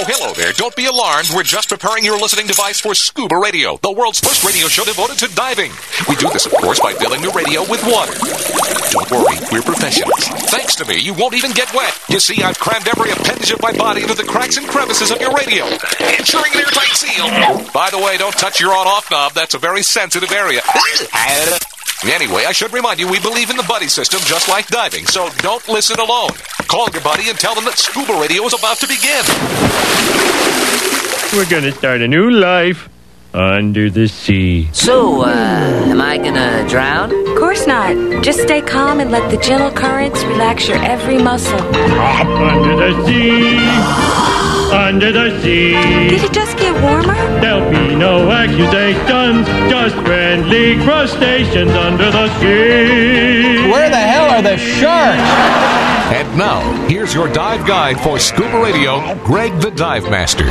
Hello there. Don't be alarmed. We're just preparing your listening device for Scuba Radio, the world's first radio show devoted to diving. We do this, of course, by filling the radio with water. Don't worry, we're professionals. Thanks to me, you won't even get wet. You see, I've crammed every appendage of my body into the cracks and crevices of your radio, ensuring an airtight seal. By the way, don't touch your on-off knob. That's a very sensitive area. Anyway, I should remind you, we believe in the buddy system just like diving, so don't listen alone. Call your buddy and tell them that Scuba Radio is about to begin. We're going to start a new life under the sea. So, am I gonna drown? Of course not. Just stay calm and let the gentle currents relax your every muscle. Under the sea. Under the sea. Did it just get warmer? There'll be no accusations, just friendly crustaceans under the sea. Where the hell are the sharks? And now, here's your dive guide for Scuba Radio, Greg the Dive Master.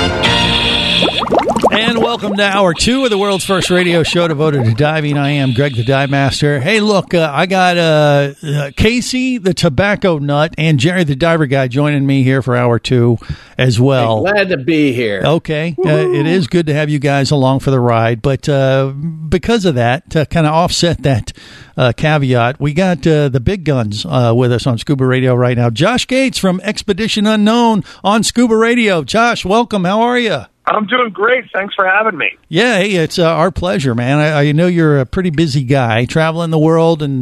And welcome to Hour 2 of the world's first radio show devoted to diving. I am Greg the Dive Master. Hey, look, I got Casey the Tobacco Nut and Jerry the Diver Guy joining me here for Hour 2 as well. Hey, glad to be here. Okay. It is good to have you guys along for the ride. But because of that, to kind of offset that caveat, we got the big guns with us on Scuba Radio right now. Josh Gates from Expedition Unknown on Scuba Radio. Josh, welcome. How are you? I'm doing great. Thanks for having me. Yeah, hey, it's our pleasure, man. I know you're a pretty busy guy, traveling the world and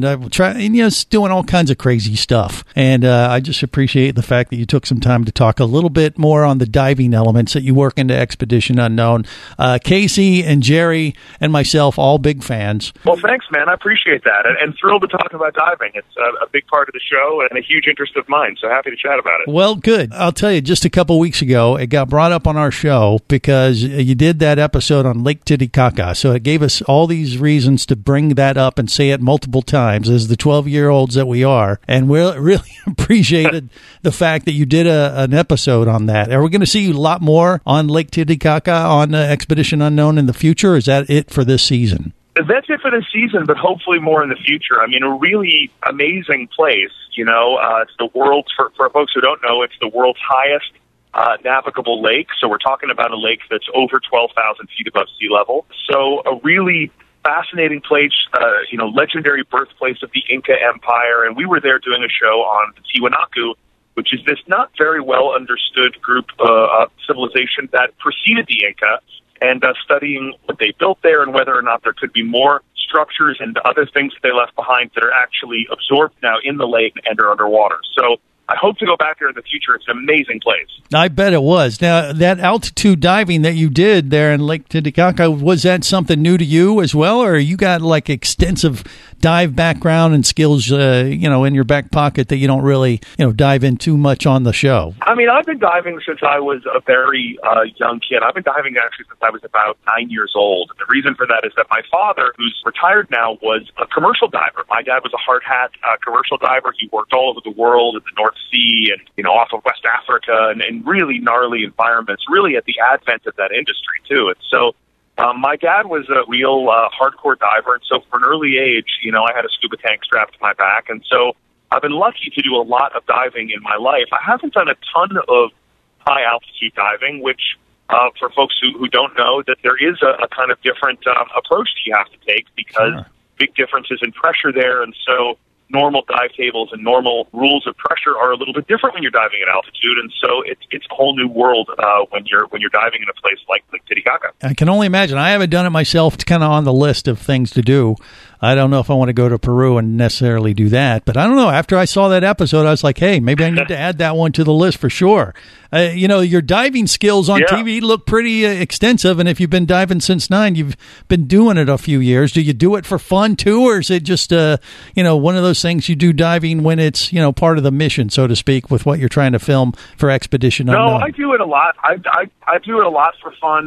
doing all kinds of crazy stuff. And I just appreciate the fact that you took some time to talk a little bit more on the diving elements that you work into Expedition Unknown. Casey and Jerry and myself, all big fans. Well, thanks, man. I appreciate that. And thrilled to talk about diving. It's a big part of the show and a huge interest of mine. So happy to chat about it. Well, good. I'll tell you, just a couple weeks ago, it got brought up on our show because you did that episode on Lake Titicaca. So it gave us all these reasons to bring that up and say it multiple times as the 12-year-olds that we are. And we really appreciated the fact that you did an episode on that. Are we going to see a lot more on Lake Titicaca on Expedition Unknown in the future? Or is that it for this season? That's it for this season, but hopefully more in the future. I mean, a really amazing place. It's the world's, for folks who don't know, it's the world's highest navigable lake. So we're talking about a lake that's over 12,000 feet above sea level. So a really fascinating place, legendary birthplace of the Inca Empire. And we were there doing a show on the Tiwanaku, which is this not very well understood group of civilization that preceded the Inca, and studying what they built there and whether or not there could be more structures and other things that they left behind that are actually absorbed now in the lake and are underwater. So I hope to go back there in the future. It's an amazing place. I bet it was. Now, that altitude diving that you did there in Lake Titicaca, was that something new to you as well, or you got like extensive dive background and skills, in your back pocket that you don't really, dive in too much on the show? I mean, I've been diving since I was a very young kid. I've been diving actually since I was about 9 years old. The reason for that is that my father, who's retired now, was a commercial diver. My dad was a hard hat commercial diver. He worked all over the world in the North Sea and, off of West Africa and really gnarly environments, really at the advent of that industry, too. And so my dad was a real hardcore diver, and so from an early age, I had a scuba tank strapped to my back, and so I've been lucky to do a lot of diving in my life. I haven't done a ton of high-altitude diving, which, for folks who don't know, that there is a kind of different approach that you have to take because big differences in pressure there, and so normal dive tables and normal rules of pressure are a little bit different when you're diving at altitude, and so it's a whole new world when you're diving in a place like Titicaca. I can only imagine. I haven't done it myself. It's kind of on the list of things to do. I don't know if I want to go to Peru and necessarily do that, but I don't know. After I saw that episode, I was like, hey, maybe I need to add that one to the list for sure. Your diving skills on TV look pretty extensive, and if you've been diving since 9, you've been doing it a few years. Do you do it for fun, too, or is it just, one of those things you do diving when it's, part of the mission, so to speak, with what you're trying to film for Expedition Unknown? No, I do it a lot. I do it a lot for fun.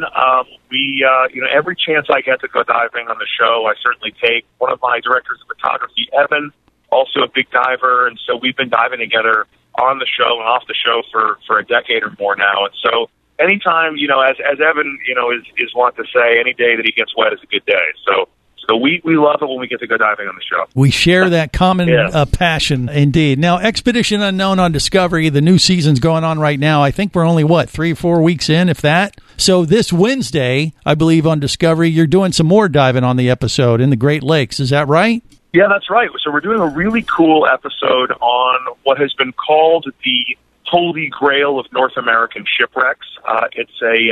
Every chance I get to go diving on the show, I certainly take. One of my directors of photography, Evan, also a big diver, and so we've been diving together on the show and off the show for a decade or more now. And so anytime, as Evan, is wont to say, any day that he gets wet is a good day. So So we love it when we get to go diving on the show. We share that common passion, indeed. Now, Expedition Unknown on Discovery, the new season's going on right now. I think we're only, 3 or 4 weeks in, if that? So this Wednesday, I believe, on Discovery, you're doing some more diving on the episode in the Great Lakes. Is that right? Yeah, that's right. So we're doing a really cool episode on what has been called the Holy Grail of North American shipwrecks. It's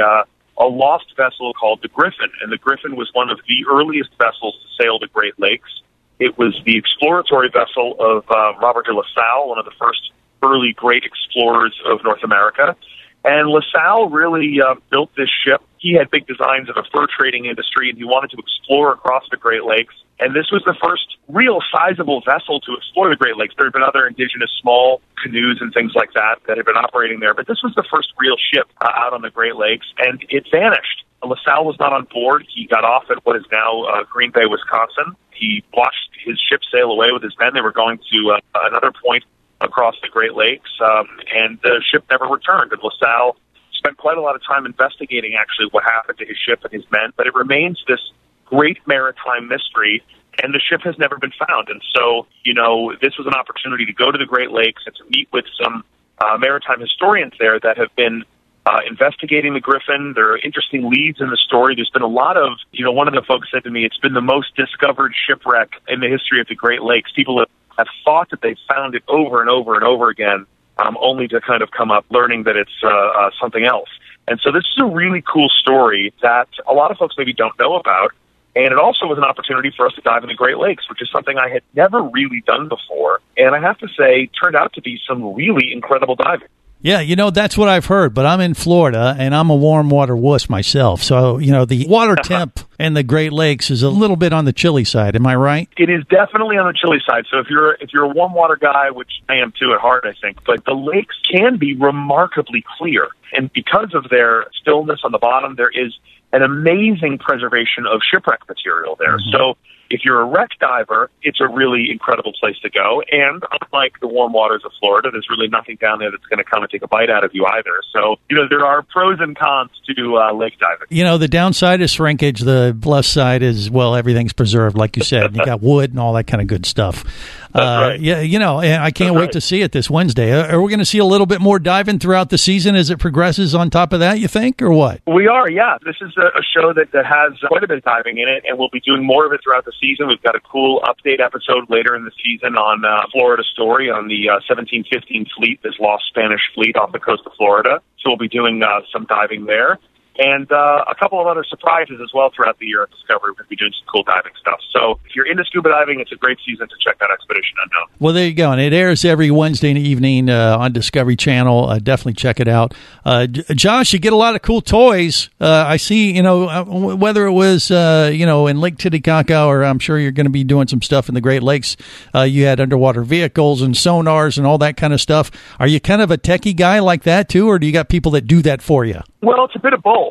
a lost vessel called the Griffin, and the Griffin was one of the earliest vessels to sail the Great Lakes. It was the exploratory vessel of Robert de La Salle, one of the first early great explorers of North America. And La Salle really built this ship. He had big designs of a fur trading industry, and he wanted to explore across the Great Lakes. And this was the first real sizable vessel to explore the Great Lakes. There had been other indigenous small canoes and things like that that had been operating there, but this was the first real ship out on the Great Lakes, and it vanished. La Salle was not on board. He got off at what is now Green Bay, Wisconsin. He watched his ship sail away with his men. They were going to another point across the Great Lakes, and the ship never returned. And La Salle spent quite a lot of time investigating actually what happened to his ship and his men, but it remains this great maritime mystery, and the ship has never been found. And so, this was an opportunity to go to the Great Lakes and to meet with some maritime historians there that have been investigating the Griffin. There are interesting leads in the story. There's been a lot of, one of the folks said to me, it's been the most discovered shipwreck in the history of the Great Lakes. People have thought that they've found it over and over and over again, only to kind of come up learning that it's something else. And so this is a really cool story that a lot of folks maybe don't know about. And it also was an opportunity for us to dive in the Great Lakes, which is something I had never really done before. And I have to say, turned out to be some really incredible diving. Yeah, that's what I've heard, but I'm in Florida, and I'm a warm water wuss myself. So, the water temp in the Great Lakes is a little bit on the chilly side. Am I right? It is definitely on the chilly side. So if you're a warm water guy, which I am too at heart, I think, but the lakes can be remarkably clear. And because of their stillness on the bottom, there is an amazing preservation of shipwreck material there. Mm-hmm. So if you're a wreck diver, it's a really incredible place to go. And unlike the warm waters of Florida, there's really nothing down there that's going to come and take a bite out of you either. So, there are pros and cons to lake diving. The downside is shrinkage. The plus side is, everything's preserved, like you said. You got wood and all that kind of good stuff. Right. Yeah, and I can't wait to see it this Wednesday. Are we going to see a little bit more diving throughout the season as it progresses on top of that, you think, or what? We are, yeah. This is a show that has quite a bit of diving in it, and we'll be doing more of it throughout the season. We've got a cool update episode later in the season on Florida Story on the 1715 fleet, this lost Spanish fleet off the coast of Florida. So we'll be doing some diving there. And a couple of other surprises as well throughout the year at Discovery. We're going to be doing some cool diving stuff. So if you're into scuba diving, it's a great season to check out Expedition Unknown. Well, there you go. And it airs every Wednesday evening on Discovery Channel. Definitely check it out. Josh, you get a lot of cool toys. I see, whether it was, in Lake Titicaca, or I'm sure you're going to be doing some stuff in the Great Lakes. You had underwater vehicles and sonars and all that kind of stuff. Are you kind of a techie guy like that, too, or do you got people that do that for you? Well, it's a bit of both.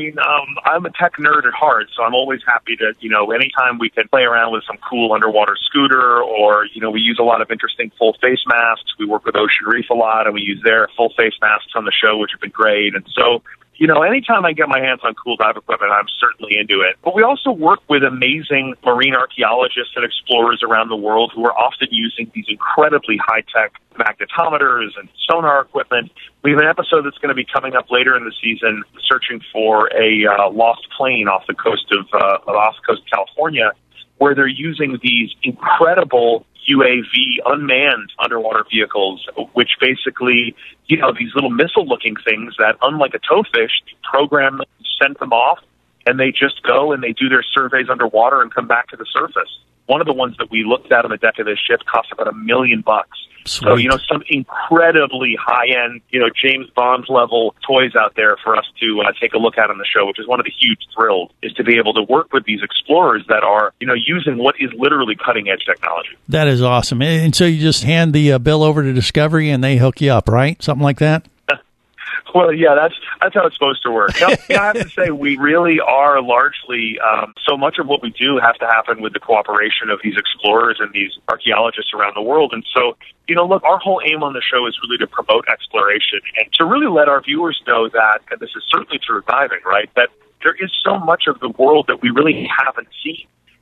I'm a tech nerd at heart, so I'm always happy to, anytime we can play around with some cool underwater scooter, or, we use a lot of interesting full face masks. We work with Ocean Reef a lot, and we use their full face masks on the show, which have been great. And so, anytime I get my hands on cool dive equipment, I'm certainly into it. But we also work with amazing marine archaeologists and explorers around the world who are often using these incredibly high-tech magnetometers and sonar equipment. We have an episode that's going to be coming up later in the season searching for a lost plane off the coast of California, where they're using these incredible UAV unmanned underwater vehicles, which basically, these little missile-looking things that, unlike a towfish, program them, send them off, and they just go and they do their surveys underwater and come back to the surface. One of the ones that we looked at on the deck of this ship cost about $1 million. Sweet. So, some incredibly high-end, James Bond level toys out there for us to take a look at on the show, which is one of the huge thrills, is to be able to work with these explorers that are, using what is literally cutting-edge technology. That is awesome. And so you just hand the bill over to Discovery and they hook you up, right? Something like that? Well, yeah, that's how it's supposed to work. I have to say, we really are largely, so much of what we do has to happen with the cooperation of these explorers and these archaeologists around the world. And so, look, our whole aim on the show is really to promote exploration and to really let our viewers know that, and this is certainly true of diving, right, that there is so much of the world that we really haven't seen.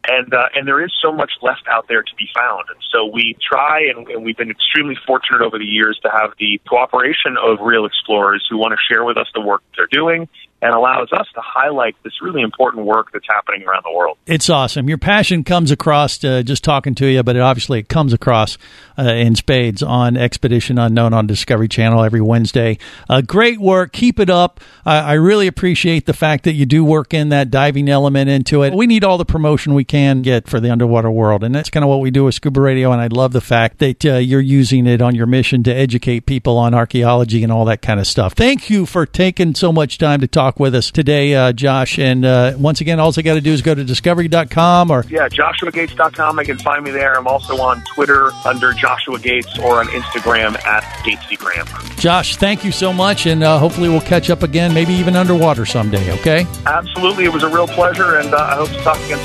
And there is so much left out there to be found. And so we try, and we've been extremely fortunate over the years to have the cooperation of real explorers who want to share with us the work they're doing, and allows us to highlight this really important work that's happening around the world. It's awesome. Your passion comes across just talking to you, but it comes across in spades on Expedition Unknown on Discovery Channel every Wednesday. Great work. Keep it up. I really appreciate the fact that you do work in that diving element into it. We need all the promotion we can get for the underwater world, and that's kind of what we do with Scuba Radio, and I love the fact that you're using it on your mission to educate people on archaeology and all that kind of stuff. Thank you for taking so much time to talk with us today, Josh. And once again, all I got to do is go to discovery.com or JoshuaGates.com. I can find me there. I'm also on Twitter under Joshua Gates or on Instagram at GatesDGram. Josh, thank you so much, and hopefully we'll catch up again, maybe even underwater someday, okay? Absolutely. It was a real pleasure, and I hope to talk again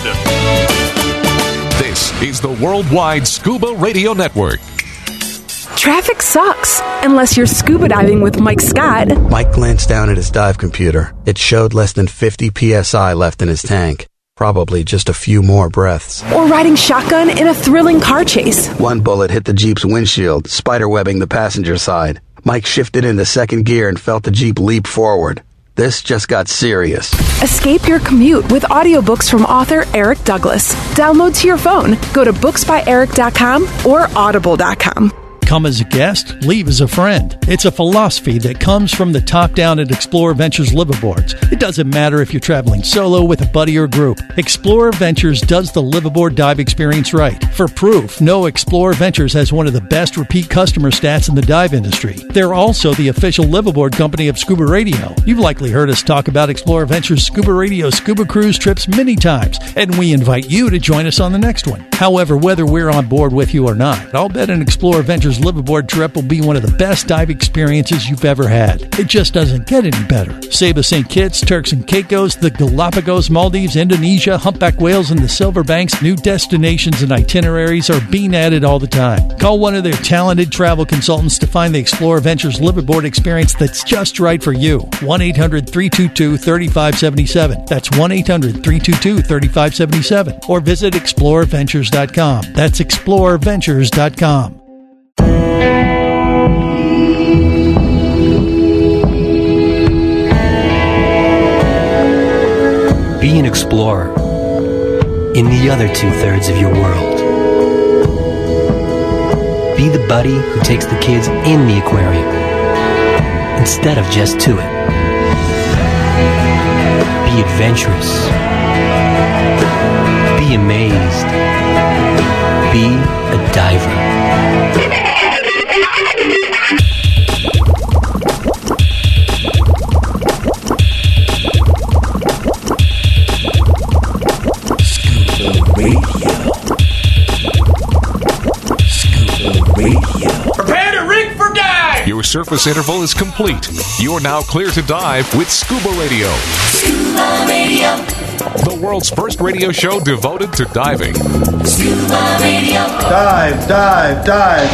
soon. This is the Worldwide Scuba Radio Network. Traffic sucks, unless you're scuba diving with Mike Scott. Mike glanced down at his dive computer. It showed less than 50 PSI left in his tank. Probably just a few more breaths. Or riding shotgun in a thrilling car chase. One bullet hit the Jeep's windshield, spiderwebbing the passenger side. Mike shifted into second gear and felt the Jeep leap forward. This just got serious. Escape your commute with audiobooks from author Eric Douglas. Download to your phone. Go to booksbyeric.com or audible.com. Come as a guest, leave as a friend. It's a philosophy that comes from the top down at Explorer Ventures liveaboards. It doesn't matter if you're traveling solo, with a buddy, or group. Explorer Ventures does the liveaboard dive experience right. For proof, know Explorer Ventures has one of the best repeat customer stats in the dive industry. They're also the official liveaboard company of Scuba Radio. You've likely heard us talk about Explorer Ventures Scuba Radio scuba cruise trips many times, and we invite you to join us on the next one. However, whether we're on board with you or not, I'll bet an Explorer Ventures liveaboard trip will be one of the best dive experiences you've ever had. It just doesn't get any better. Saba St. Kitts, Turks and Caicos, the Galapagos, Maldives, Indonesia, humpback whales, and the Silver Banks, new destinations and itineraries are being added all the time. Call one of their talented travel consultants to find the Explorer Ventures liveaboard experience that's just right for you. 1-800-322-3577. That's 1-800-322-3577. Or visit explorerventures.com. That's explorerventures.com. Be an explorer in the other 2/3 of your world. Be the buddy who takes the kids in the aquarium instead of just to it. Be adventurous. Be amazed. Be a diver. Prepare to rig for dive! Your surface interval is complete. You're now clear to dive with Scuba Radio. Scuba Radio. The world's first radio show devoted to diving. Scuba Radio. Dive, dive, dive.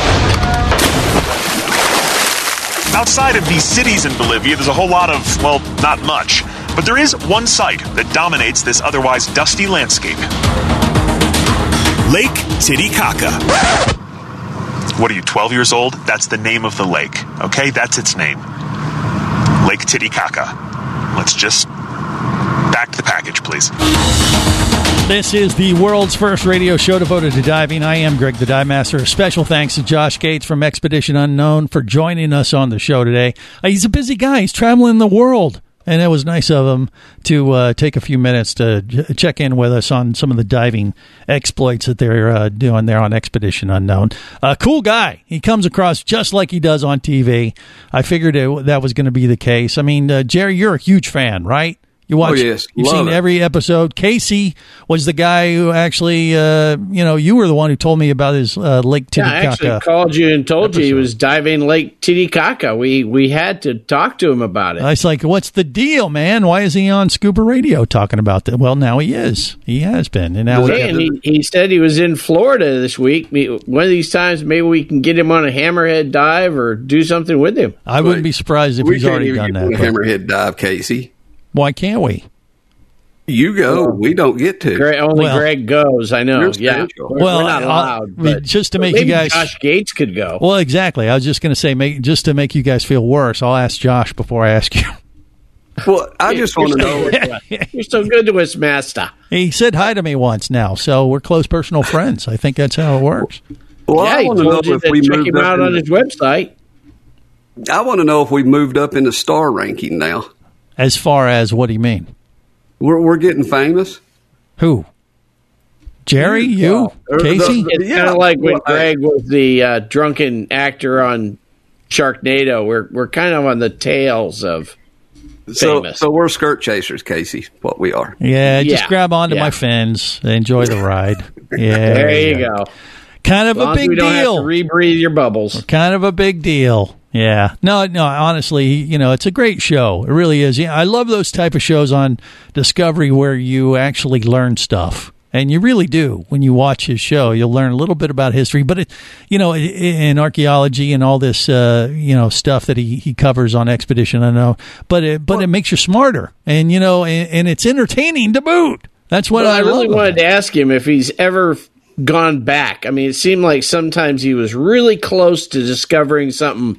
Outside of these cities in Bolivia, there's a whole lot of, well, not much. But there is one site that dominates this otherwise dusty landscape. Lake Titicaca. What are you, 12 years old? That's the name of the lake, okay? That's its name. Lake Titicaca. Let's just back to the package, please. This is the world's first radio show devoted to diving. I am Greg the Dive Master. Special thanks to Josh Gates from Expedition Unknown for joining us on the show today. He's a busy guy. He's traveling the world. And it was nice of him to take a few minutes to check in with us on some of the diving exploits that they're doing there on Expedition Unknown. Cool guy. He comes across just like he does on TV. I figured that was going to be the case. I mean, Jerry, you're a huge fan, right? You watch, yes. You've seen every episode. Casey was the guy who actually, you were the one who told me about his Lake Titicaca. I actually called you and told you he was diving Lake Titicaca. We had to talk to him about it. I was like, what's the deal, man? Why is he on Scuba Radio talking about that? Well, now he is. He has been. And now he said he was in Florida this week. One of these times, maybe we can get him on a hammerhead dive or do something with him. I wouldn't be surprised if he's already done that. Hammerhead dive, Casey. Why can't we? You go. We don't get to. Greg goes. I know. Yeah. We're not allowed. But just to make you guys, Josh Gates could go. Well, exactly. I was just going to say, just to make you guys feel worse, I'll ask Josh before I ask you. Well, I just want to know. You're so good to us, Master. He said hi to me once now, so we're close personal friends. I think that's how it works. Well, I want to know if we check moved him up out on his website. I want to know if we moved up in the star ranking now. As far as what do you mean? We're getting famous. Who? Jerry? You? Casey? It's kind of like when Greg was the drunken actor on Sharknado. We're kind of on the tails of famous. So we're skirt chasers, Casey. What we are. Yeah, just grab onto my fins. Enjoy the ride. Yeah, there you go. Kind of as long a big as we deal. Don't have to rebreathe your bubbles. Kind of a big deal. Yeah. No, honestly, it's a great show. It really is. Yeah, I love those type of shows on Discovery where you actually learn stuff. And you really do. When you watch his show, you'll learn a little bit about history. But, in archaeology and all this, stuff that he covers on Expedition, I know. But it makes you smarter. And, and it's entertaining to boot. That's what I really love wanted to ask him if he's ever gone back. I mean, it seemed like sometimes he was really close to discovering something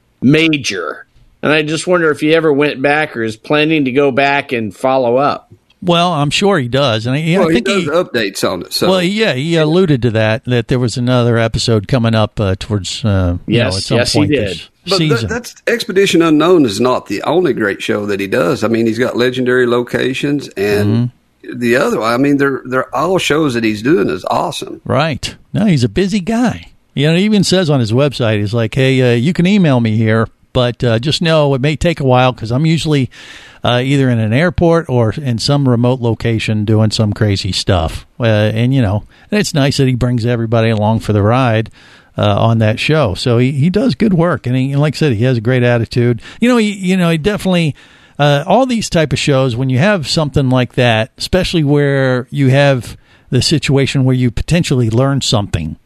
major. And I just wonder if he ever went back or is planning to go back and follow up. Well, I'm sure he does. And I think he does updates on it. So. Well, yeah, he alluded to that there was another episode coming up towards, at some point he did. this season. That's Expedition Unknown is not the only great show that he does. I mean, he's got Legendary Locations and the other. I mean, they're all shows that he's doing is awesome. Right. No, he's a busy guy. He even says on his website, he's like, hey, you can email me here, but just know it may take a while because I'm usually either in an airport or in some remote location doing some crazy stuff. And it's nice that he brings everybody along for the ride on that show. So he does good work. And like I said, he has a great attitude. He definitely... all these type of shows, when you have something like that, especially where you have the situation where you potentially learn something,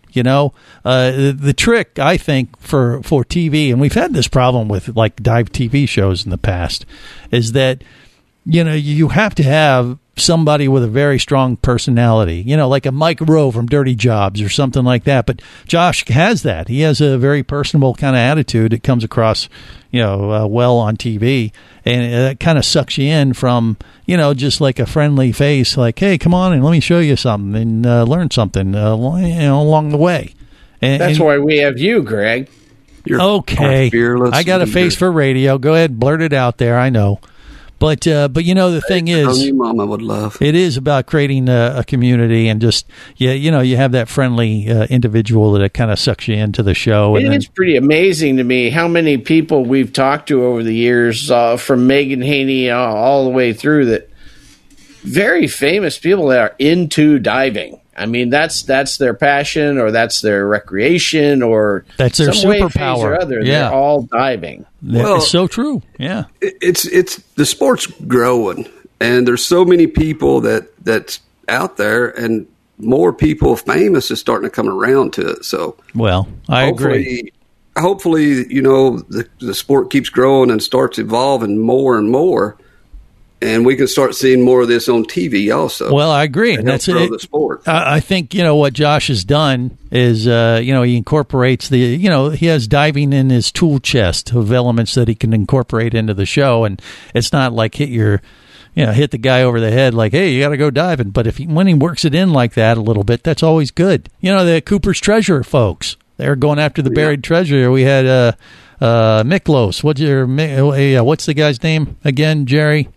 the trick, I think, for TV, and we've had this problem with like dive TV shows in the past, is that, you have to have somebody with a very strong personality, like a Mike Rowe from Dirty Jobs or something like that. But Josh has that. He has a very personable kind of attitude that comes across, well on TV. And it kind of sucks you in from, just like a friendly face, like, hey, come on and let me show you something and learn something, along the way. That's why we have you, Greg. You're okay. Fearless. I got a face for radio. Go ahead, blurt it out there. I know. But the thing is, your mama would love. It is about creating a community and just you have that friendly individual that kind of sucks you into the show. It's pretty amazing to me how many people we've talked to over the years, from Megan Haney all the way through, that very famous people that are into diving. I mean, that's their passion, or that's their recreation, or that's their some way, superpower. phase or other. Yeah. They're all diving. It's so true. Yeah, it's the sport's growing, and there's so many people that's out there, and more people famous is starting to come around to it. So, well, I agree. Hopefully, the sport keeps growing and starts evolving more and more. And we can start seeing more of this on TV also. Well, I agree. And that's the sport. I think, what Josh has done is, he incorporates he has diving in his tool chest of elements that he can incorporate into the show. And it's not like hit the guy over the head like, hey, you got to go diving. But when he works it in like that a little bit, that's always good. The Cooper's Treasure folks, they're going after the buried treasure. We had Miklos. What's the guy's name again, Jerry?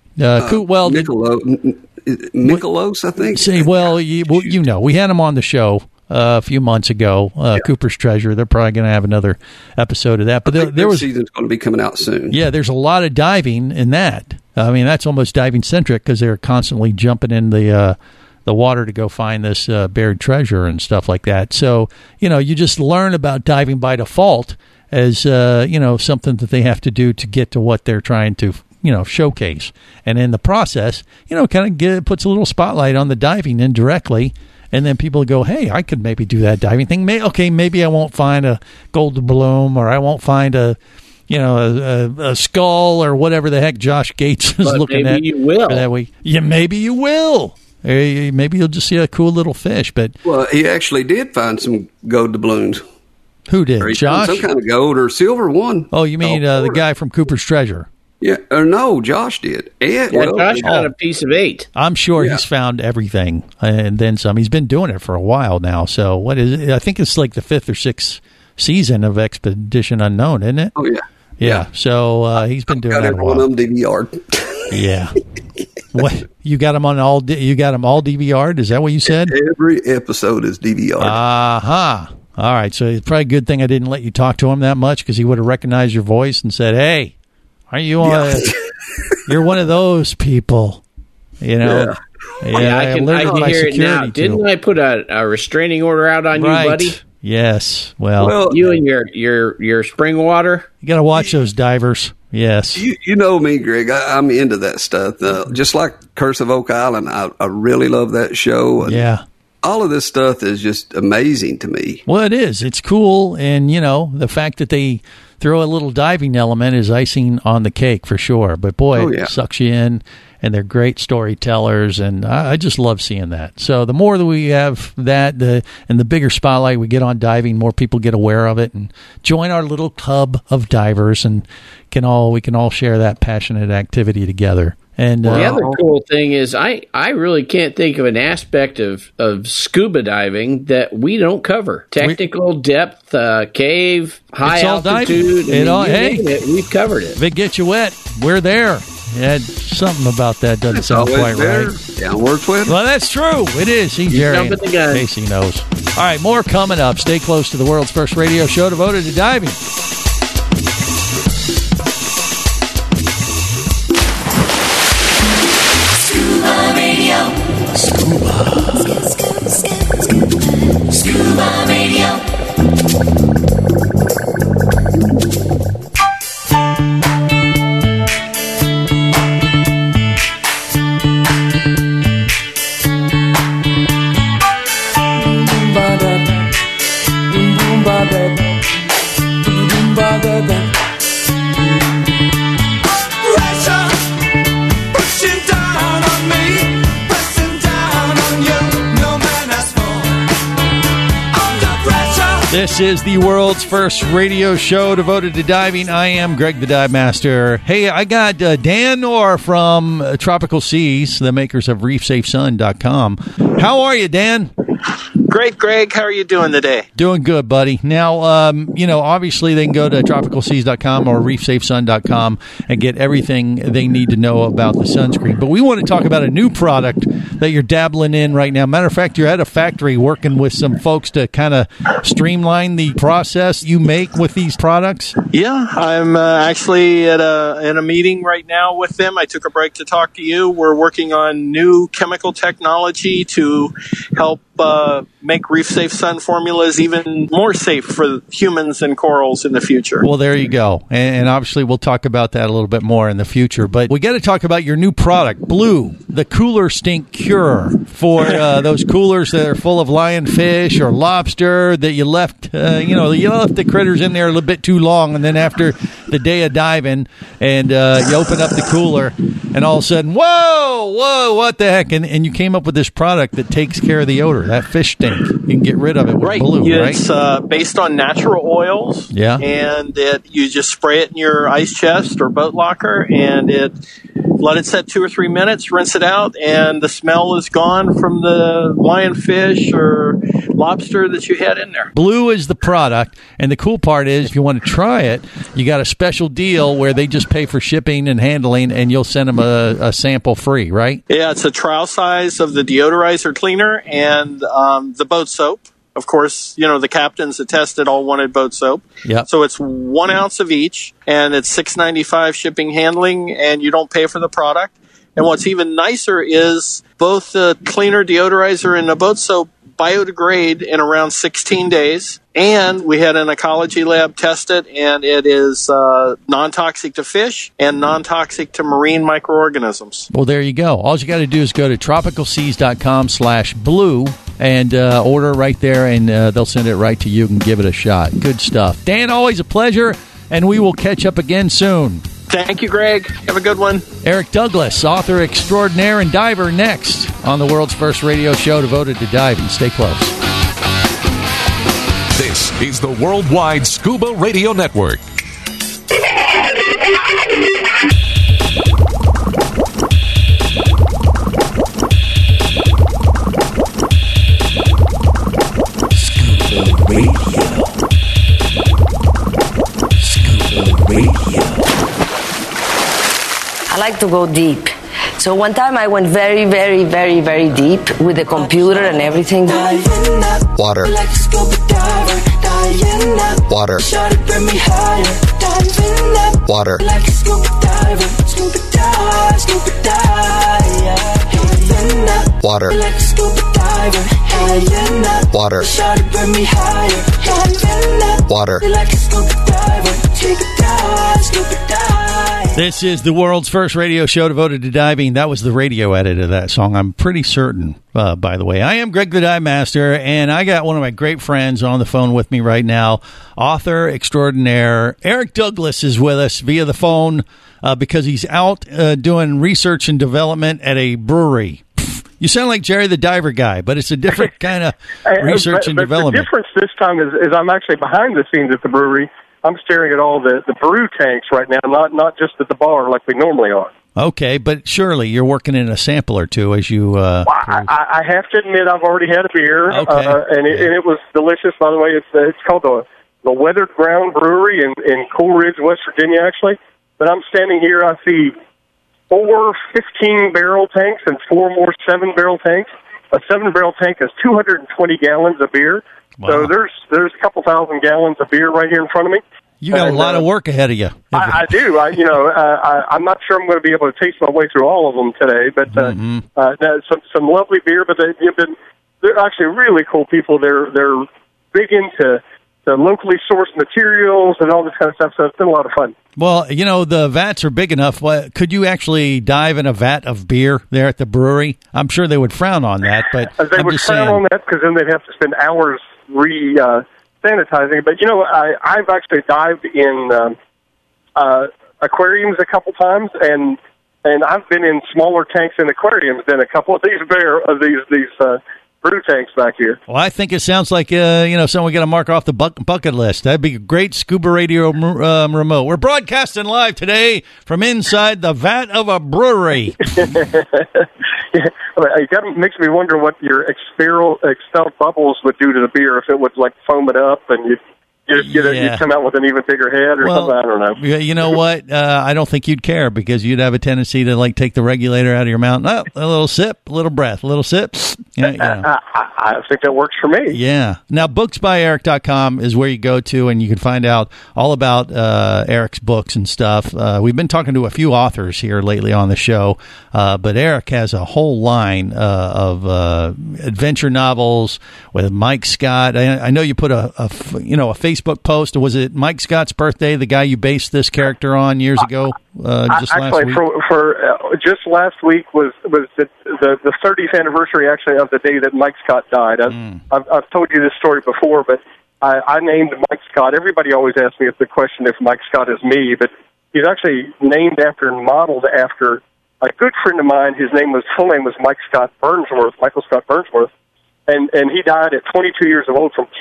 Mikolos, I think. We had him on the show a few months ago. Cooper's Treasure. They're probably going to have another episode of that. But there was season's going to be coming out soon. Yeah, there's a lot of diving in that. I mean, that's almost diving centric because they're constantly jumping in the water to go find this buried treasure and stuff like that. So you just learn about diving by default as something that they have to do to get to what they're trying to showcase. And in the process, kind of puts a little spotlight on the diving indirectly. And then people go, hey, I could maybe do that diving thing. Maybe I won't find a gold bloom, or I won't find a a skull or whatever the heck Josh Gates is looking at. Maybe you will. That way. Yeah, maybe you will. Maybe you'll just see a cool little fish. But he actually did find some gold doubloons. Who did? Josh? Some kind of gold or silver one. Oh, you mean the guy from Cooper's Treasure? Yeah, or no, Josh did. Josh got a piece of 8. I'm sure he's found everything and then some. He's been doing it for a while now. So what is it? I think it's like the 5th or 6th season of Expedition Unknown, isn't it? Oh, yeah. Yeah. So he's been doing that a while. Got every one of them DVR'd. Yeah. What you got them on all? You got them all DVR'd? Is that what you said? Every episode is DVR'd. Aha. All right. So it's probably a good thing I didn't let you talk to him that much because he would have recognized your voice and said, "Hey, aren't you on? You're one of those people." You know. Yeah, I can hear it now. Didn't I put a restraining order out on you, buddy? Yes. Well, you and your spring water. You got to watch those divers. Yes. You know me, Greg. I'm into that stuff. Just like Curse of Oak Island, I really love that show. And all of this stuff is just amazing to me. Well, it is. It's cool. And, the fact that they throw a little diving element is icing on the cake for sure. But, boy, it sucks you in. And they're great storytellers, and I just love seeing that. So the more that we have that, and the bigger spotlight we get on diving, more people get aware of it and join our little club of divers, and we can all share that passionate activity together. And the other cool thing is, I really can't think of an aspect of scuba diving that we don't cover. Technical, depth, cave, high altitude. We've covered it. If it gets you wet, we're there. Yeah, something about that doesn't sound quite right. Downward flip. Well, that's true. It is. See, Jerry in case he knows. All right, more coming up. Stay close to the world's first radio show devoted to diving. Scuba Radio. Scuba Radio. This is the world's first radio show devoted to diving. I am Greg the Dive Master. Hey, I got Dan Orr from Tropical Seas, the makers of ReefSafeSun.com. How are you, Dan? Great, Greg. How are you doing today? Doing good, buddy. Now, obviously they can go to TropicalSeas.com or ReefSafeSun.com and get everything they need to know about the sunscreen. But we want to talk about a new product that you're dabbling in right now. Matter of fact, you're at a factory working with some folks to kind of streamline the process you make with these products. Yeah, I'm actually in a meeting right now with them. I took a break to talk to you. We're working on new chemical technology to help make Reef Safe Sun formulas even more safe for humans and corals in the future. Well, there you go. And obviously we'll talk about that a little bit more in the future. But we got to talk about your new product, Blue, the Cooler Stink Cure, for those coolers that are full of lionfish or lobster that you left, you left the critters in there a little bit too long. And then after the day of diving and you open up the cooler and all of a sudden, whoa, what the heck? And you came up with this product that takes care of the odor, that fish stink. You can get rid of it with Blue, right? It's based on natural oils. Yeah. And you just spray it in your ice chest or boat locker, and let it set 2 or 3 minutes, rinse it out, and the smell is gone from the lionfish or lobster that you had in there. Blue is the product, and the cool part is if you want to try it, you got a special deal where they just pay for shipping and handling, and you'll send them a sample free, right? Yeah, it's a trial size of the deodorizer cleaner and the boat soap. Of course, the captains that tested all wanted boat soap. Yep. So it's 1 ounce of each, and it's $6.95 shipping handling, and you don't pay for the product. And what's even nicer is both the cleaner, deodorizer, and the boat soap biodegrade in around 16 days. And we had an ecology lab test it, and it is non-toxic to fish and non-toxic to marine microorganisms. Well, there you go. All you got to do is go to tropicalseas.com/blue and order right there, and they'll send it right to you and give it a shot. Good stuff. Dan, always a pleasure. and we will catch up again soon. Thank you, Greg. Have a good one. Eric Douglas, author extraordinaire and diver, next on the world's first radio show devoted to diving. Stay close. This is the Worldwide Scuba Radio Network. Scuba Radio. Scuba Radio. I like to go deep. So one time I went very, very, very, very deep with the computer and everything. Water. Water. Water. Water. Water. Water. This is the world's first radio show devoted to diving. That was the radio edit of that song, I'm pretty certain, by the way. I am Greg the Dive Master, and I got one of my great friends on the phone with me right now, author extraordinaire Eric Douglas is with us via the phone because he's out doing research and development at a brewery. You sound like Jerry the Diver guy, but it's a different kind of research and development. The difference this time is I'm actually behind the scenes at the brewery. I'm staring at all the brew tanks right now, not just at the bar like we normally are. Okay, but surely you're working in a sample or two as you... I have to admit I've already had a beer, okay. And it was delicious. By the way, it's called the Weathered Ground Brewery in Cool Ridge, West Virginia, actually. But I'm standing here, I see 4 15-barrel tanks and 4 more 7-barrel tanks. A 7-barrel tank is 220 gallons of beer. Wow. So there's a couple thousand gallons of beer right here in front of me. You got a lot of work ahead of you. I do. I'm not sure I'm going to be able to taste my way through all of them today, but some lovely beer. But they're actually really cool people. They're big into the locally sourced materials and all this kind of stuff. So it's been a lot of fun. Well, the vats are big enough. Could you actually dive in a vat of beer there at the brewery? I'm sure they would frown on that, but they would frown on that because then they'd have to spend hours sanitizing. But I've actually dived in aquariums a couple times, and I've been in smaller tanks in aquariums than a couple of these brew tanks back here. Well, I think it sounds like something we got to mark off the bucket list. That'd be a great scuba radio remote. We're broadcasting live today from inside the vat of a brewery. It makes me wonder what your expelled bubbles would do to the beer if it would foam it up and you'd come out with an even bigger head or something. I don't know. You know what? I don't think you'd care because you'd have a tendency to take the regulator out of your mouth. Oh, a little sip, a little breath, a little sip. I think that works for me. Yeah. Now, booksbyeric.com is where you go to, and you can find out all about Eric's books and stuff. We've been talking to a few authors here lately on the show, but Eric has a whole line of adventure novels with Mike Scott. I know you put a Facebook post. Was it Mike Scott's birthday, the guy you based this character on years ago? Last week? Just last week was the 30th anniversary, actually, of the day that Mike Scott died. I've told you this story before, but I named Mike Scott. Everybody always asks me the question if Mike Scott is me, but he's actually named after and modeled after a good friend of mine. His full name was Mike Scott Burnsworth, Michael Scott Burnsworth, and he died at 22 years old from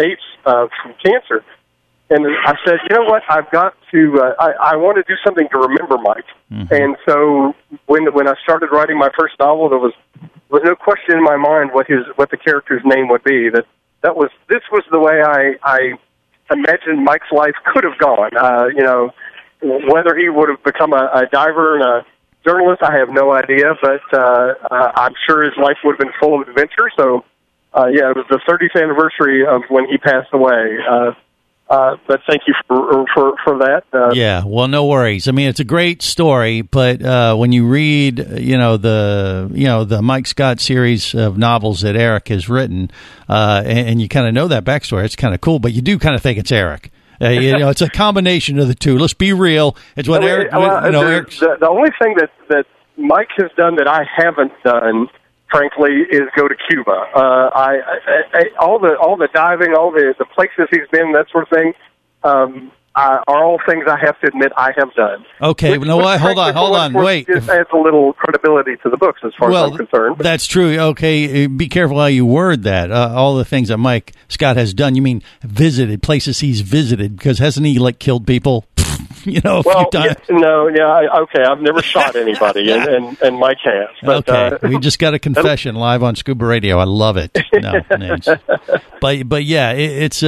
cancer. And I said, you know what? I've got to. I want to do something to remember Mike. Mm-hmm. And so when I started writing my first novel, there was no question in my mind what the character's name would be. This was the way I imagined Mike's life could have gone. Whether he would have become a diver and a journalist, I have no idea. But I'm sure his life would have been full of adventure. So it was the 30th anniversary of when he passed away. But thank you for that. Yeah, well, no worries. I mean, it's a great story, but when you read, the Mike Scott series of novels that Eric has written, and you kind of know that backstory, it's kind of cool. But you do kind of think it's Eric. It's a combination of the two. Let's be real. It's what Eric. The only thing that Mike has done that I haven't done, frankly, is go to Cuba. All the diving, all the places he's been, that sort of thing. are all things I have to admit I have done. Okay, hold on, wait. Just adds a little credibility to the books as far as I'm concerned. That's true. Okay, be careful how you word that. All the things that Mike Scott has done. You mean visited, places he's visited, because hasn't he, killed people? A few times. I've never shot anybody, and Mike has. But, okay, we just got a confession live on Scuba Radio. I love it. No, but yeah, it's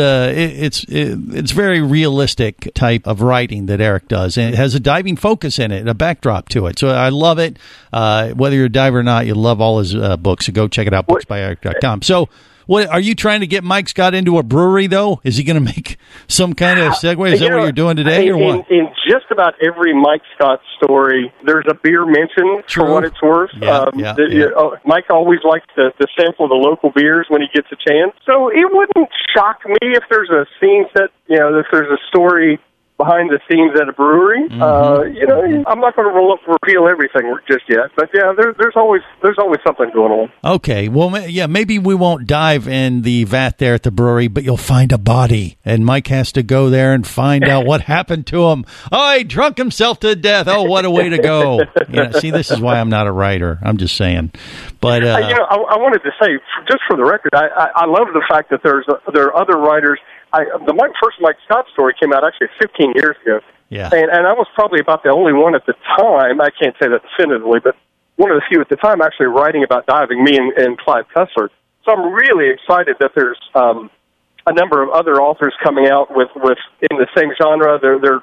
very realistic type of writing that Eric does, and it has a diving focus in it, a backdrop to it. So I love it. Whether you're a diver or not, you love all his books. So go check it out, booksbyeric.com. So. What are you trying to get Mike Scott into a brewery, though? Is he going to make some kind of segue? Is that what you're doing today, or what? In just about every Mike Scott story, there's a beer mentioned. True. For what it's worth. Mike always likes to sample the local beers when he gets a chance. So it wouldn't shock me if there's a scene set, if there's a story behind the scenes at a brewery. I'm not going to reveal everything just yet, but yeah, there's always something going on. Okay, well, yeah, maybe we won't dive in the vat there at the brewery, but you'll find a body, and Mike has to go there and find out what happened to him. Oh, he drunk himself to death. Oh, what a way to go! See, this is why I'm not a writer. I'm just saying, but I wanted to say, just for the record, I love the fact that there are other writers. The first Mike Scott story came out actually 15 years ago. Yeah. And I was probably about the only one at the time, I can't say that definitively, but one of the few at the time actually writing about diving, me and Clyde Cussler. So I'm really excited that there's a number of other authors coming out with in the same genre.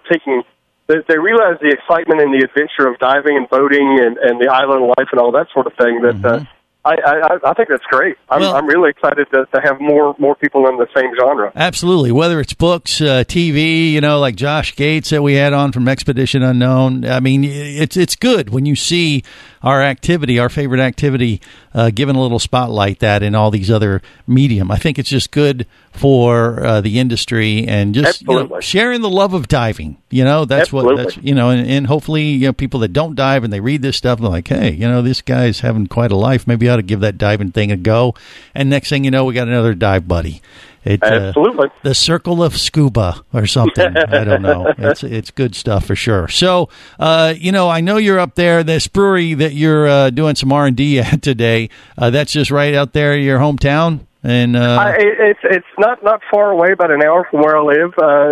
They realize the excitement and the adventure of diving and boating and the island life and all that sort of thing that I think that's great. I'm really excited to have more people in the same genre. Absolutely. Whether it's books, TV, like Josh Gates that we had on from Expedition Unknown. I mean, it's good when you see our favorite activity, given a little spotlight that in all these other medium. I think it's just good for the industry and just sharing the love of diving. That's and hopefully people that don't dive and they read this stuff, they're like, hey, this guy's having quite a life. Maybe I ought to give that diving thing a go. And next thing you know, we got another dive buddy. Absolutely. The Circle of Scuba or something. I don't know. It's good stuff for sure. So, I know you're up there. This brewery that you're doing some R&D at today, that's just right out there in your hometown? And it's not far away, about an hour from where I live.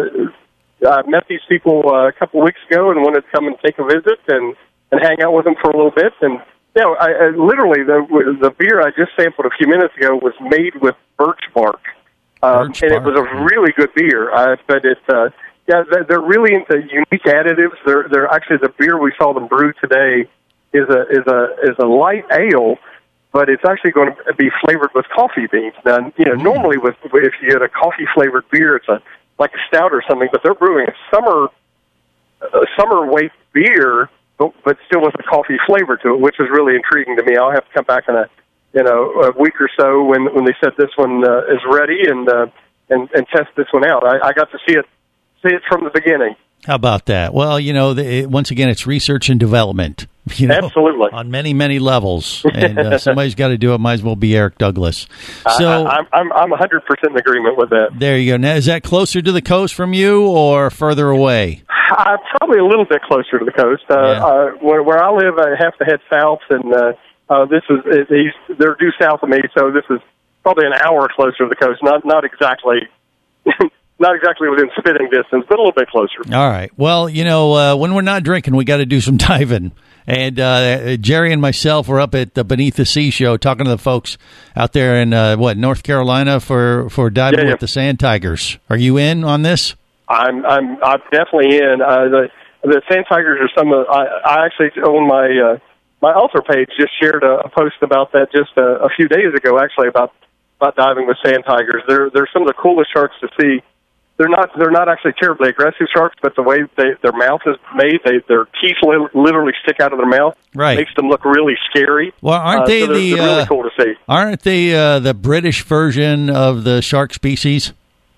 I met these people a couple of weeks ago and wanted to come and take a visit and hang out with them for a little bit. And I literally the beer I just sampled a few minutes ago was made with birch bark. And it was a really good beer, but they're really into unique additives. They're actually, the beer we saw them brew today is a light ale, but it's actually going to be flavored with coffee beans. Now, normally if you get a coffee flavored beer, it's like a stout or something, but they're brewing a summer weight beer, but still with a coffee flavor to it, which is really intriguing to me. I'll have to come back in a week or so when they said this one is ready and test this one out. I got to see it from the beginning. How about that? Well, once again, it's research and development. Absolutely. On many, many levels. And somebody's got to do it. Might as well be Eric Douglas. So I'm 100% in agreement with that. There you go. Now, is that closer to the coast from you or further away? Probably a little bit closer to the coast. Where I live, I have to head south, and they're due south of me, so this is probably an hour closer to the coast. Not exactly. Not exactly within spitting distance, but a little bit closer. All right. Well, when we're not drinking, we got to do some diving. And Jerry and myself were up at the Beneath the Sea show talking to the folks out there in North Carolina for diving with the Sand Tigers. Are you in on this? I'm definitely in. The Sand Tigers are some of. I actually own my author page. Just shared a post about that just a few days ago. Actually, about diving with Sand Tigers. They're some of the coolest sharks to see. They're not actually terribly aggressive sharks, but the way their mouth is made, their teeth literally stick out of their mouth. Right, makes them look really scary. Well, aren't they they're really cool to see? Aren't they the British version of the shark species?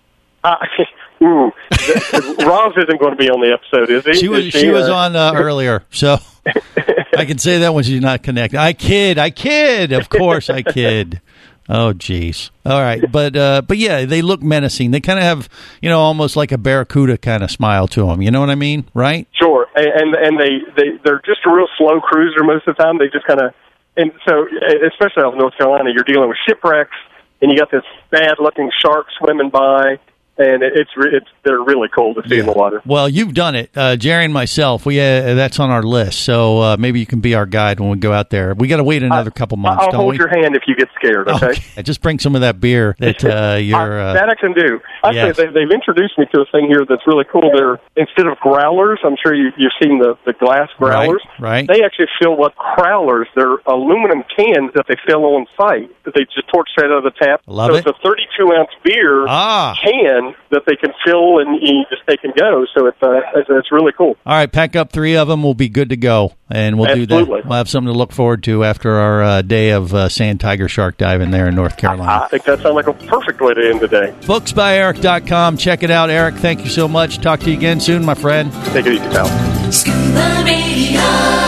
Roz isn't going to be on the episode, is he? She was on earlier, so I can say that when she's not connected. I kid. Of course, I kid. Oh, geez. All right, but yeah, they look menacing. They kind of have, almost like a barracuda kind of smile to them. You know what I mean, right? Sure, and they're just a real slow cruiser most of the time. They just kind of, and so especially out in North Carolina, you're dealing with shipwrecks, and you got this bad-looking shark swimming by. And they're really cool to see in the water. Well, you've done it, Jerry and myself. That's on our list. So maybe you can be our guide when we go out there. We got to wait another couple months. I'll hold your hand if you get scared. Okay. Just bring some of that beer that you're. That I can do. Actually, they've introduced me to a thing here that's really cool. They're instead of growlers, I'm sure you've seen the glass growlers. Right. They actually fill up crowlers. They're aluminum cans that they fill on site that they just torch straight out of the tap. Love it. It's a 32-ounce beer can that they can fill and you just take and go. So it's really cool. All right, pack up 3 of them. We'll be good to go, and we'll do that. We'll have something to look forward to after our day of sand tiger shark diving there in North Carolina. I think that sounds like a perfect way to end the day. Booksbyeric.com. Check it out, Eric. Thank you so much. Talk to you again soon, my friend. Take it easy, pal. Scuba Radio.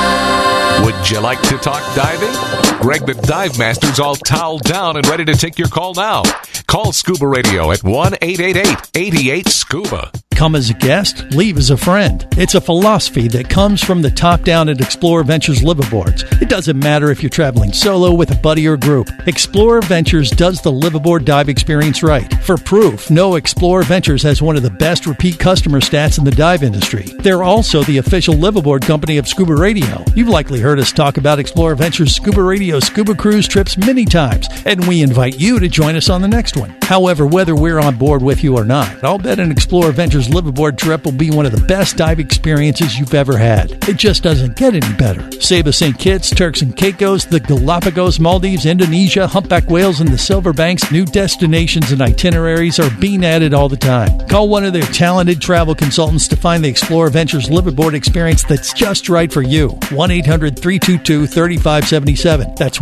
Would you like to talk diving? Greg the Dive Master's all toweled down and ready to take your call now. Call Scuba Radio at 1-888-88-SCUBA. Come as a guest, leave as a friend. It's a philosophy that comes from the top down at Explorer Ventures liveaboards. It doesn't matter if you're traveling solo, with a buddy, or group. Explorer Ventures does the liveaboard dive experience right. For proof, know Explorer Ventures has one of the best repeat customer stats in the dive industry. They're also the official liveaboard company of Scuba Radio. You've likely heard us talk about Explorer Ventures Scuba Radio scuba cruise trips many times, and we invite you to join us on the next one. However, whether we're on board with you or not, I'll bet an Explorer Ventures liveaboard trip will be one of the best dive experiences you've ever had. It just doesn't get any better. Saba St. Kitts, Turks and Caicos, the Galapagos, Maldives, Indonesia, humpback whales, and the Silver Banks, new destinations and itineraries are being added all the time. Call one of their talented travel consultants to find the Explorer Ventures liveaboard experience that's just right for you. 1-800-322-3577. That's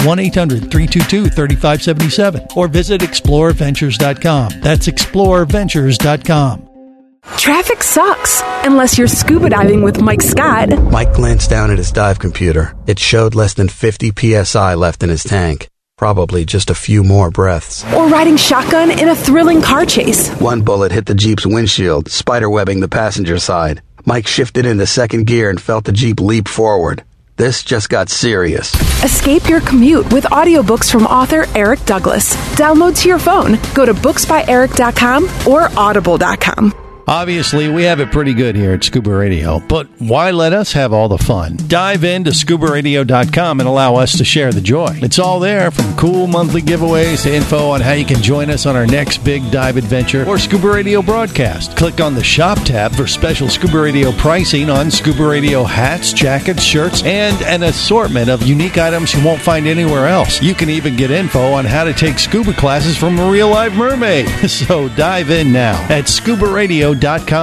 1-800-322-3577. Or visit explorerventures.com. That's explorerventures.com. Traffic sucks, unless you're scuba diving with Mike Scott. Mike glanced down at his dive computer. It showed less than 50 psi left in his tank. Probably just a few more breaths. Or riding shotgun in a thrilling car chase. One bullet hit the Jeep's windshield, spiderwebbing the passenger side. Mike shifted into second gear and felt the Jeep leap forward. This just got serious. Escape your commute with audiobooks from author Eric Douglas. Download to your phone. Go to booksbyeric.com or audible.com. Obviously, we have it pretty good here at Scuba Radio, but why let us have all the fun? Dive into scubaradio.com and allow us to share the joy. It's all there, from cool monthly giveaways to info on how you can join us on our next big dive adventure or Scuba Radio broadcast. Click on the Shop tab for special Scuba Radio pricing on Scuba Radio hats, jackets, shirts, and an assortment of unique items you won't find anywhere else. You can even get info on how to take scuba classes from a real live mermaid. So dive in now at scubaradio.com.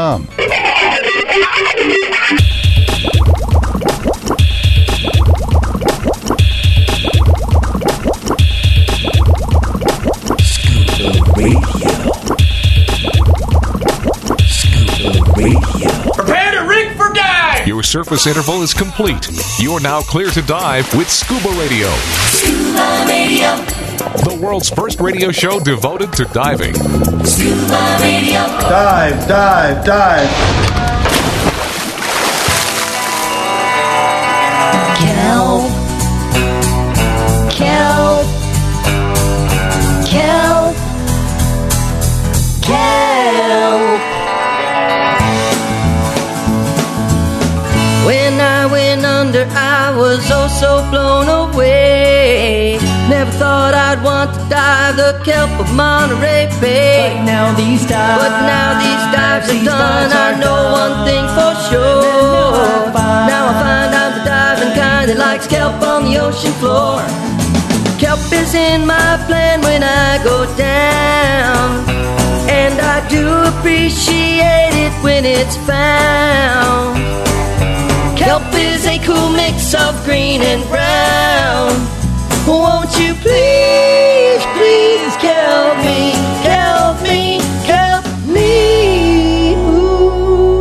Prepare to rig for dive! Your surface interval is complete. You're now clear to dive with Scuba Radio. Scuba Radio. The world's first radio show devoted to diving. Scuba Radio. Dive, dive, dive. Kelp. Kelp. Kelp. Kelp. When I went under, I was oh so blown away. Never thought I'd want to dive the kelp of Monterey Bay. But now these dives are done. I know one thing for sure. Now I find I'm the diving kind that likes kelp on the ocean floor. Kelp is in my plan when I go down, and I do appreciate it when it's found. Kelp is a cool mix of green and brown. Won't you please, please kelp me, kelp me, kelp me. Ooh.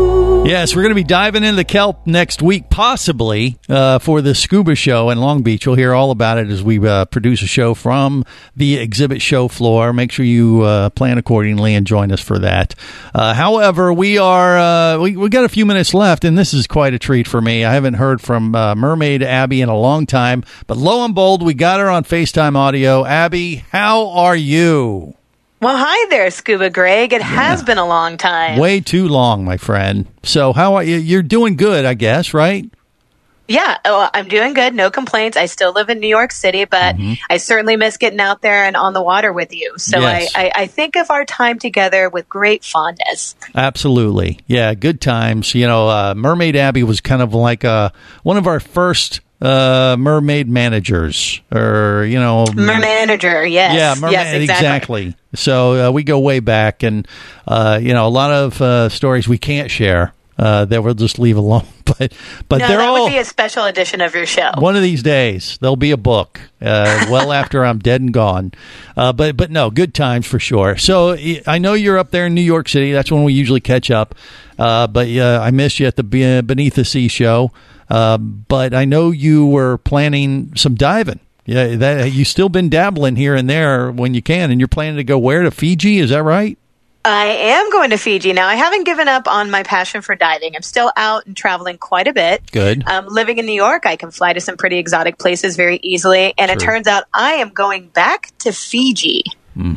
Yes, we're going to be diving into the kelp next week, possibly for the scuba show in Long Beach. You'll hear all about it as we produce a show from the exhibit show floor. Make sure you plan accordingly and join us for that. However, we got a few minutes left, and this is quite a treat for me. I haven't heard from Mermaid Abby in a long time, but lo and behold, we got her on FaceTime audio. Abby, how are you? Well, hi there, Scuba Greg. It has been a long time. Way too long, my friend. So how are you? You're doing good, I guess, right? Yeah, I'm doing good. No complaints. I still live in New York City, but I certainly miss getting out there and on the water with you. So yes. I think of our time together with great fondness. Absolutely. Yeah, good times. You know, Mermaid Abby was kind of like one of our first mermaid managers, or mermanager, yes. Yeah, yes, exactly. So we go way back, and a lot of stories we can't share that we'll just leave alone. But no, they're that all would be a special edition of your show. One of these days there'll be a book. Well after I'm dead and gone. But no, good times for sure. So I know you're up there in New York City. That's when we usually catch up. But I missed you at the Beneath the Sea show. But I know you were planning some diving. Yeah, you still been dabbling here and there when you can, and you're planning to go where? To Fiji? Is that right? I am going to Fiji now. I haven't given up on my passion for diving. I'm still out and traveling quite a bit. Good. Living in New York, I can fly to some pretty exotic places very easily, and It turns out I am going back to Fiji.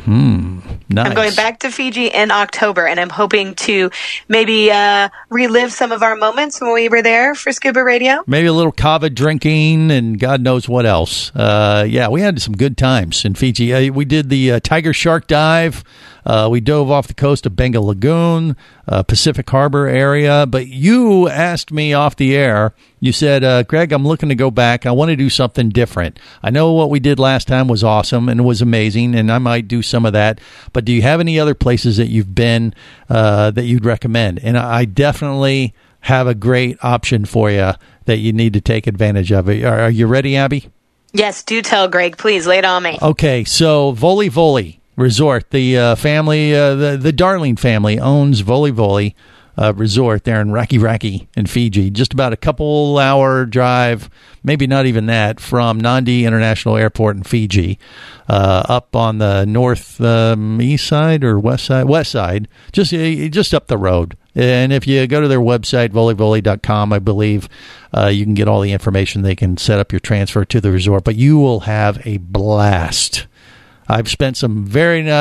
Nice. I'm going back to Fiji in October, and I'm hoping to maybe relive some of our moments when we were there for Scuba Radio. Maybe a little kava drinking and God knows what else. Yeah, we had some good times in Fiji. We did the tiger shark dive. We dove off the coast of Bengal Lagoon, Pacific Harbor area. But you asked me off the air, you said, Greg, I'm looking to go back. I want to do something different. I know what we did last time was awesome and was amazing, and I might do some of that. But do you have any other places that you've been that you'd recommend? And I definitely have a great option for you that you need to take advantage of. Are you ready, Abby? Yes, do tell, Greg. Please, lay it on me. Okay, so Voli Voli Resort, the family, the Darling family owns Voli Voli Resort there in Raki Raki in Fiji. Just about a couple-hour drive, maybe not even that, from Nadi International Airport in Fiji, up on the north east side or west side, just up the road. And if you go to their website, volivoli.com, I believe, you can get all the information. They can set up your transfer to the resort, but you will have a blast. I've spent some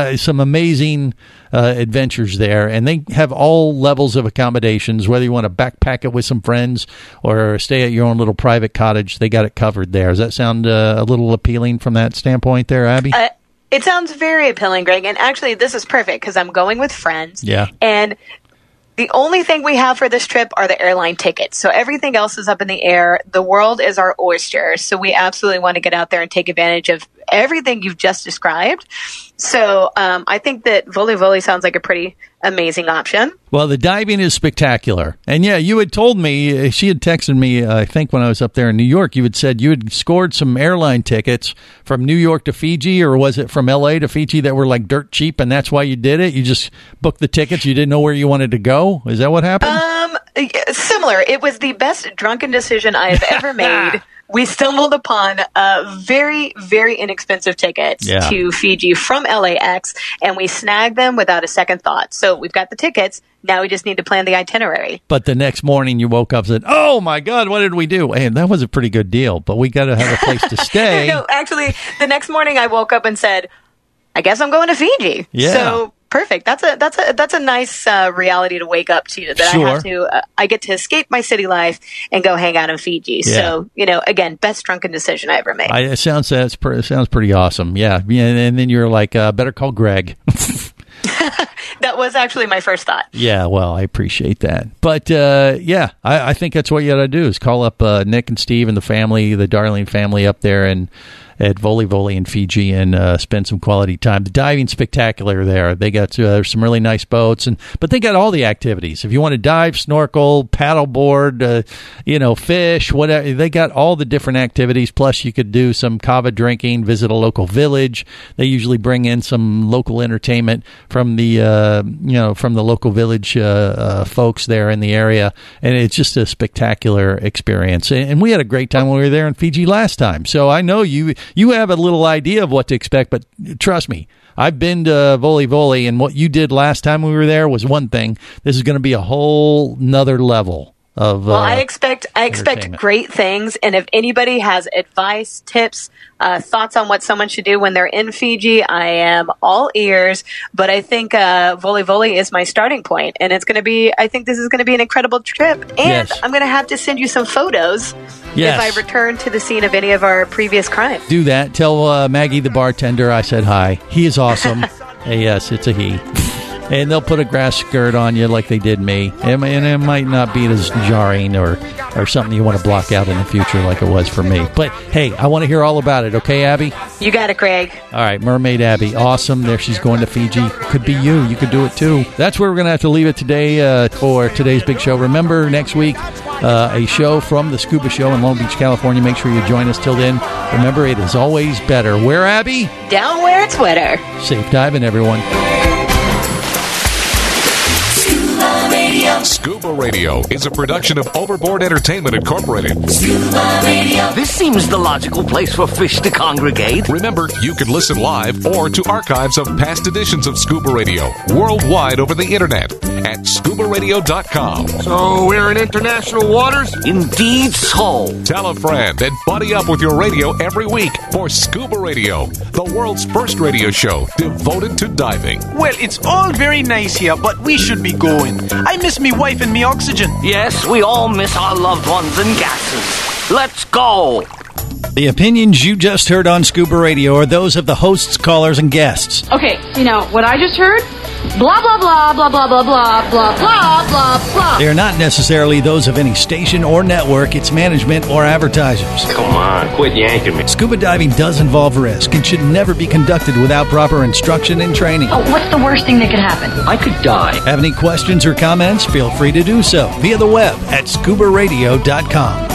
amazing adventures there, and they have all levels of accommodations. Whether you want to backpack it with some friends or stay at your own little private cottage, they got it covered there. Does that sound a little appealing from that standpoint there, Abby? It sounds very appealing, Greg. And actually, this is perfect because I'm going with friends. Yeah. And the only thing we have for this trip are the airline tickets. So everything else is up in the air. The world is our oyster. So we absolutely want to get out there and take advantage of everything you've just described. So I think that Voli Voli sounds like a pretty amazing option. Well, the diving is spectacular. And yeah, you had told me, she had texted me, I think when I was up there in New York, you had said you had scored some airline tickets from New York to Fiji, or was it from LA to Fiji that were like dirt cheap, and that's why you did it? You just booked the tickets, you didn't know where you wanted to go? Is that what happened? Similar. It was the best drunken decision I have ever made. We stumbled upon very, very inexpensive tickets to Fiji from LAX, and we snagged them without a second thought. So we've got the tickets. Now we just need to plan the itinerary. But the next morning you woke up and said, oh, my God, what did we do? And that was a pretty good deal, but we got to have a place to stay. No, actually, the next morning I woke up and said, I guess I'm going to Fiji. Yeah. So perfect. That's a nice reality to wake up to. That sure. I get to escape my city life and go hang out in Fiji. Yeah. So again, best drunken decision I ever made. It sounds pretty awesome. Yeah, and then you're like, better call Greg. That was actually my first thought. Yeah, well, I appreciate that. But, I think that's what you got to do is call up Nick and Steve and the family, the Darling family up there in at Voli Voli in Fiji and spend some quality time. The diving's spectacular there. They got some really nice boats, but they got all the activities. If you want to dive, snorkel, paddleboard, fish, whatever, they got all the different activities. Plus, you could do some kava drinking, visit a local village. They usually bring in some local entertainment from the local village folks there in the area, and it's just a spectacular experience. And we had a great time when we were there in Fiji last time. So I know you have a little idea of what to expect, but trust me, I've been to Voli Voli, and what you did last time we were there was one thing. This is going to be a whole nother level of I expect great things, and if anybody has advice, tips, thoughts on what someone should do when they're in Fiji, I am all ears. But I think Voli Voli is my starting point, and I think this is going to be an incredible trip. And yes. I'm going to have to send you some photos yes. if I return to the scene of any of our previous crimes. Do that. Tell Maggie, the bartender, I said hi. He is awesome. Yes, it's a he. And they'll put a grass skirt on you like they did me. And it might not be as jarring or something you want to block out in the future like it was for me. But, hey, I want to hear all about it. Okay, Abby? You got it, Greg. All right, Mermaid Abby. Awesome. There she's going to Fiji. Could be you. You could do it, too. That's where we're going to have to leave it today for today's big show. Remember, next week, a show from the Scuba Show in Long Beach, California. Make sure you join us. Till then, remember, it is always better. Where, Abby? Down where it's wetter. Safe diving, everyone. Scuba Radio is a production of Overboard Entertainment Incorporated. Scuba Radio. This seems the logical place for fish to congregate. Remember, you can listen live or to archives of past editions of Scuba Radio worldwide over the internet at scubaradio.com. So we're in international waters? Indeed so. Tell a friend and buddy up with your radio every week for Scuba Radio, the world's first radio show devoted to diving. Well, it's all very nice here, but we should be going. I miss me wife and me oxygen. Yes, we all miss our loved ones and gases. Let's go. The opinions you just heard on Scuba Radio are those of the hosts, callers, and guests. Okay, what I just heard? Blah, blah, blah, blah, blah, blah, blah, blah, blah, blah, blah. They are not necessarily those of any station or network, its management, or advertisers. Come on, quit yanking me. Scuba diving does involve risk and should never be conducted without proper instruction and training. Oh, what's the worst thing that could happen? I could die. Have any questions or comments? Feel free to do so via the web at scubaradio.com.